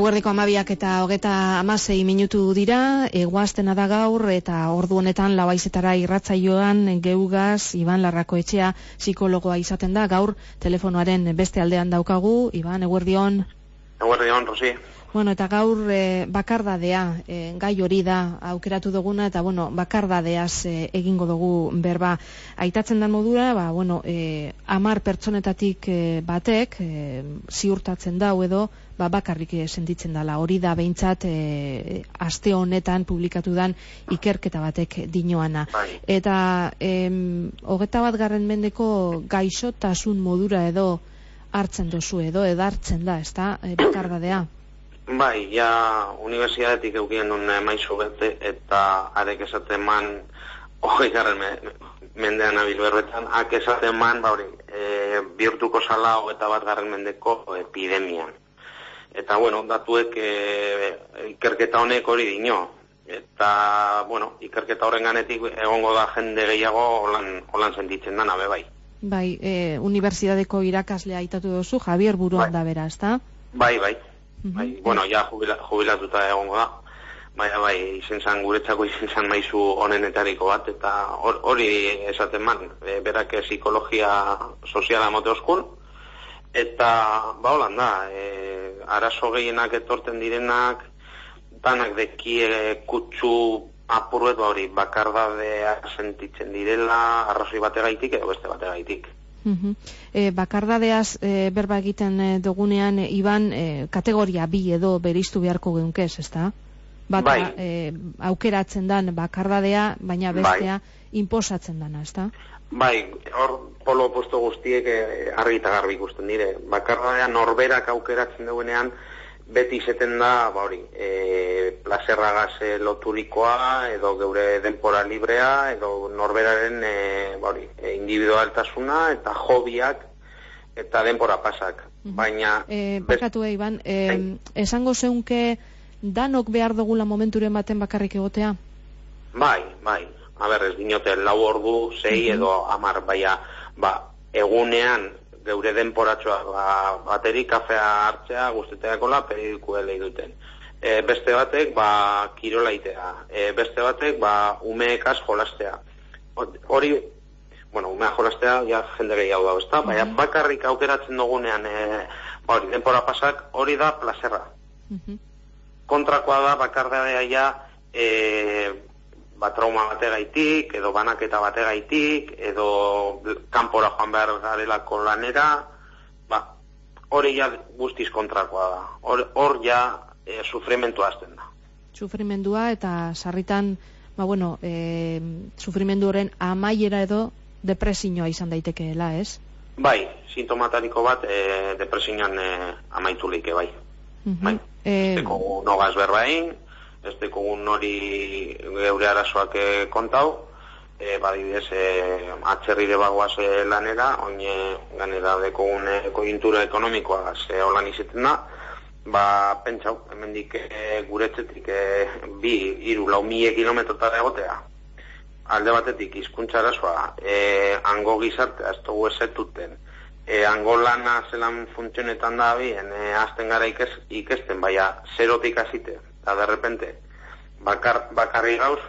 Eguerdiko 12:26 dira, eguaztena da gaur, eta ordu honetan Labaizetara irratsaioan geugaz Iban Larrakoetxea psikologoa izaten da. Gaur telefonoaren beste aldean daukagu. Iban, eguerdion. Eguerdion, Rosi. Bueno, eta gaur bakardadea, gai hori da aukeratu duguna, eta bakardadeaz egingo dugu berba. Aitatzen den modura, 10 pertsonetatik batek ziurtatzen dau edo bakarrik sentitzen dela. Hori da behintzat aste honetan publikatu dan ikerketa batek dinoana. Eta 21. mendeko gaixotasun modura edo hartzen dozu edo edartzen da, ezta, bakardadea? Bai, ja unibertsitatetik eukien nun maizu bete, eta arek esaten man 20. mendean abil berbetan, ak esaten man, bihurtuko zala 21. mendeko epidemian. Eta, datuek ikerketa honek hori dino. Eta, ikerketa horren ganetik egongo da jende gehiago holan sentitzen dana, bai. Bai, unibertsitateko irakaslea aitatu duzu, Javier Buruan da bera, ezta? Bai. Ja jubilatuta egongo da. Bai, guretzako izen zan maizu honenetariko bat, eta hori esaten man, berak psikologia soziala mote oskun, eta, holan da, arazo gehienak etorten direnak, danak deki kutsu apurret, bakardadea sentitzen direla, arrazoi bategaitik edo beste bategaitik. Bakardadeaz berba egiten dugunean, Iban, kategoria 2 edo bereiztu beharko geunkez, ezta? Bata aukeratzen dan bakardadea, baina bestea inposatzen dana, ezta? Bai, hor polo opuesto guztiek argi eta garbi ikusten dire. Bakardadea norberak aukeratzen dugunean, beti izeten da, plazerragaz loturikoa, edo geure denpora librea, edo norberaren individualtasuna, eta hobiak, eta denpora pasak. Baina... Bakatu, Iban, esango zeunke danok behar dugula momenturen baten bakarrik egotea? Bai. Ez dinote, 4 ordu, 6 edo 10, egunean, geure denporatxoa baterik kafea hartzea guzteteakola periodikoa lehi duten. Beste batek kirola itea, beste batek umeekaz jolastea. Hori, umea jolastea ja jende gehiago da, ezta? Baina bakarrik aukeratzen dugunean denpora pasak, hori da plazerra. Kontrakoa da bakardadea ja trauma bategaitik, edo banaketa bategaitik, edo kanpora joan behar garelako lanera, hori ja guztiz kontrakoa da. Hor ja sufrimendua azten da. Sufrimendua eta sarritan, sufrimendu horren amaiera edo depresioa izan daitekeela, ez? Bai, sintomatariko bat depresioan amaitulik, bai. Ez dugu nogaz berbain, ez dugu nori geure arazoak kontau, badibidez atzerrire bagoaz lanera, oine ganera dekogun koiuntura ekonomikoa holan izaten da, pentsau, hemendik guretzetik 2-4 kilometrotara egotea. Alde batetik hizkuntza arazoa, hango gizartea ez dugu ezetuten, hango lana zelan funtzionetan da bien, azten gara ikesten, zerotik azite, eta derrepente, bakarri gauz,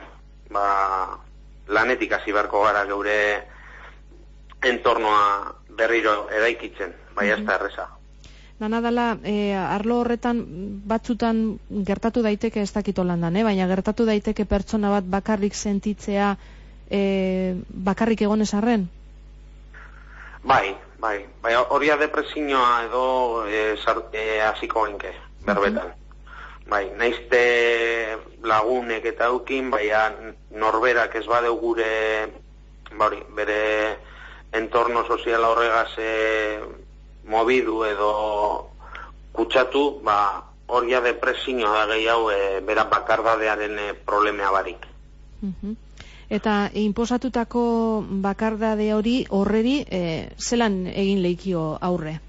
lanetik hasi beharko gara geure entornoa berriro eraikitzen, ez da erreza. Dana dela, arlo horretan batzutan gertatu daiteke ez dakit holandan, baina gertatu daiteke pertsona bat bakarrik sentitzea bakarrik egonez arren? Bai, horia depresioa edo hasiko genke, berbetan. Naizte lagunek eta eukin, norberak ez badeu gure bere entorno soziala horregaz mobidu edo kutsatu, horia depresioa da gehiago bera bakardadearen problemea barik. Eta inposatutako bakardade hori horreri zelan egin leikio aurre?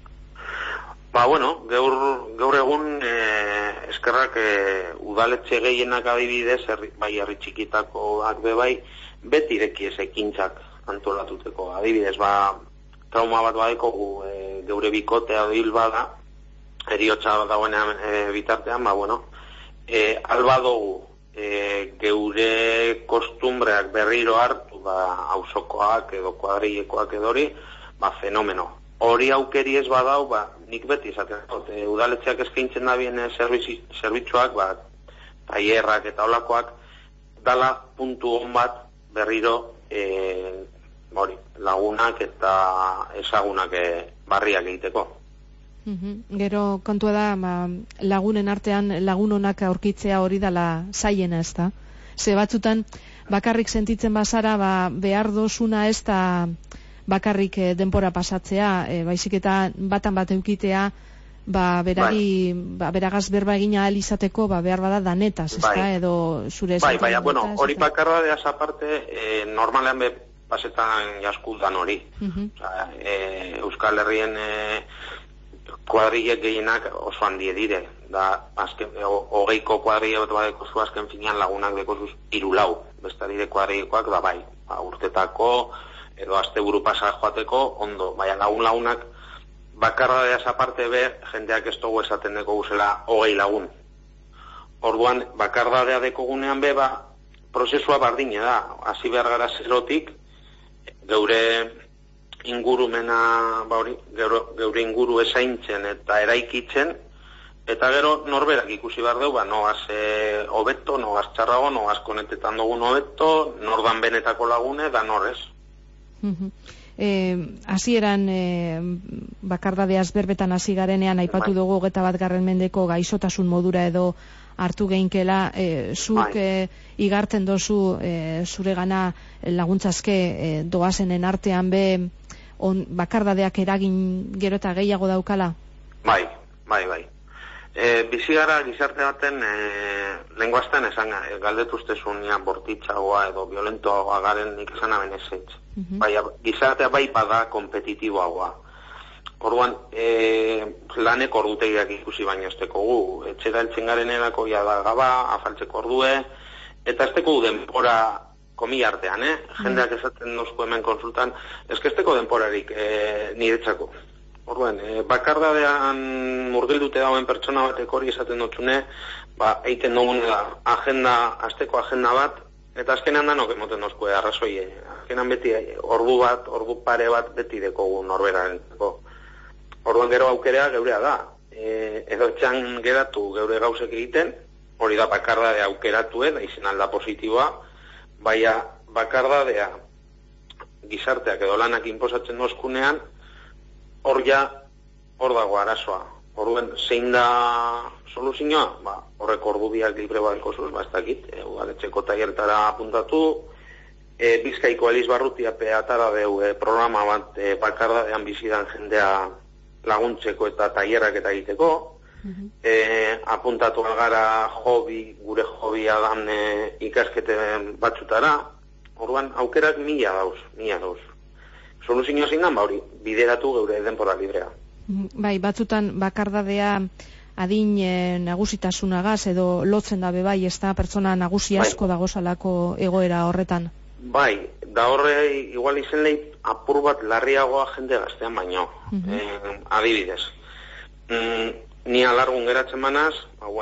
Gaur egun eskerrak udaletxe gehienak adibidez, herri txikitakoak beti ireki ez ekintzak antolatuteko. Adibidez, trauma bat badeko geure bikotea hil bada, eriotza dagoenean bitartean, ba, bueno, alba dugu geure kostumbreak berriro hartu, ba, auzokoak edo kuadrilekoak edori, ba, fenomeno. Hori aukeri ez badau, ba, nik beti izaten dut, udaletxeak eskaintzen da bien zerbitzuak, ba, tailerrak eta olakoak, dala puntu on bat berriro lagunak eta ezagunak barriak egiteko. Gero kontua da, lagunen artean lagun onak aurkitzea hori dala zaiena, ez da? Ze batzutan bakarrik sentitzen bazara, behar dozuna ez da bakarrik denpora pasatzea, baizik eta batan bat eukitea, berari, beragaz berba egina ahal izateko, behar bada danetaz, ez da, edo zure esaten. Bueno, hori bakarra deaz aparte, normalean pasetan jaskudan hori. Euskal Herrien kuadrilek gehienak oso handie dire. Da, hogeiko kuadrile bat badeko zu azken finean lagunak deko zuz 3-4. Besta dire kuadrilekoak da bai. Urtetako, edo asteburu pasa joateko, ondo. Baina lagunak bakarra deaz aparte jendeak ez dugu esaten deko guzela 20 lagun. Orduan, bakardadea deko gunean prozesua bardine da. Hasi behar gara zerotik, geure ingurumena, geure inguru ezaintzen eta eraikitzen, eta gero norberak ikusi behar dugu, nogaz hobeto, nogaz txarrago, nogaz konetetan dugun hobeto, nordan benetako lagune, da norrez. Hasieran bakardadeaz berbetan hasi garenean aipatu dugu 21. mendeko gaixotasun modura edo hartu geinkela, zuk igartzen dozu zure gana laguntzazke doazenen artean bakardadeak eragin gero eta gehiago daukala? Bai. Bizi gara gizarte baten lenguazten esan galdetuztezun bortitzagoa edo violentoagoa garen nik esan aben ezetz. Gizartea bada kompetitiboagoa. Orduan, lanek ordutegiak ikusi baino esteko gu. Etxera eltzen garen erako da gaba, afaltzeko ordue, eta esteko gu denpora komi artean, jendeak esaten dozko hemen konsultan, esteko denporarik niretzako. Orduan, bakardadean murgildute dauen pertsona batek hori esaten dotzune, eiten dugun da asteko agenda bat, eta azkenean danok emoten dozko arrazoi. Azkenean beti ordu pare bat beti dekogu norberaren. Orduan gero aukerea geurea da. Edo etxan geratu geure gauzek egiten, hori da bakardadea aukeratu, da izen alda positiboa, baina bakardadea gizarteak edo lanak inposatzen dozkunean, hor dago arazoa. Orduan, zein da soluzioa? Horrek ordubiak libre badeko zuz, ez dakit, udaletxeko tailertara apuntatu, Bizkaiko Elizbarrutia atara deu programa bat bakardadean bizidan jendea laguntzeko eta tailerrak eta egiteko, apuntatu gara gure hobia dan ikaskete batzutara, orduan aukerak mila dauz. Soluzioa zein dan, hori, bideratu geure denpora librea. Bai, batzutan bakardadea adin nagusitasunagaz edo lotzen dabe bai, ez da pertsona nagusi asko dagozalako egoera horretan. Bai, da horre igual izen lehi apur bat larriagoa jende gaztean baino. Adibidez, ni alargun geratzen manaz,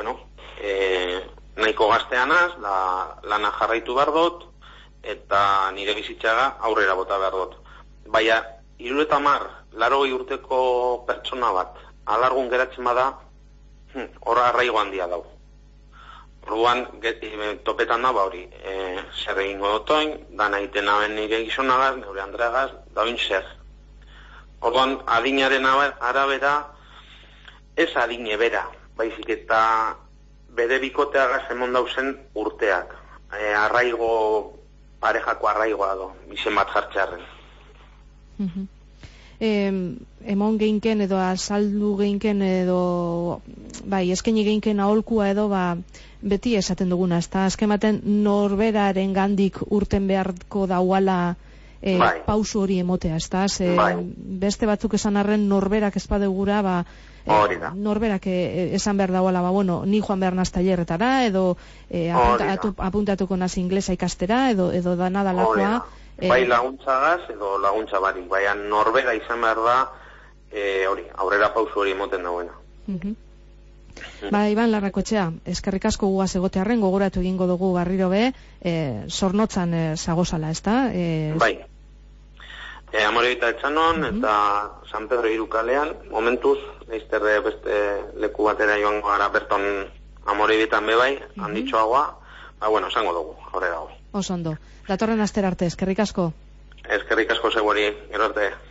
nahiko gazteanaz, lana jarraitu behar dut, eta nire bizitzaga aurrera bota behar dut. Baina, 80 urteko pertsona bat, alargun geratzen bada, horra arraigo handia dau. Orduan, topetan da, hori, zer egingo dotoin, dana iten aben nire gizonagaz, neure andreagaz, daoin zer. Orduan, adinaren arabera, ez adine bera, baizik eta bere bikoteagaz emon dauzen urteak. Parejako arraigoa do, izen bat jartxarren. Emon geinken edo azaldu geinken edo eskaini geinken aholkua edo beti esaten duguna, ezta azkematen norberaren gandik urten beharko dauala pausu hori emotea, ezta beste batzuk esan arren norberak espadegura norberak esan behar dauala ni joan behar naz tailerretara edo apuntatuko naz inglesa ikastera edo dana dalakoa. Bai laguntzagaz edo laguntza barik, baina norbera izan behar da aurrera pausu hori emoten dagoena. Ba, Iban Larrakoetxea, eskerrik asko guaz egotearren, gogoratu egingo dugu barriro be, Zornotzan zagozala, ezta? Bai. Amorebita Etxanon eta San Pedro Irukalean, momentuz, leizterre beste leku batera joango gara berton Amorebitan bebai, handitxoagoa, ba, bueno, esango dugu, horre dago. Osondo. Datorren astera arte, eskerrik asko. Eskerrik asko zegoari, gero arte.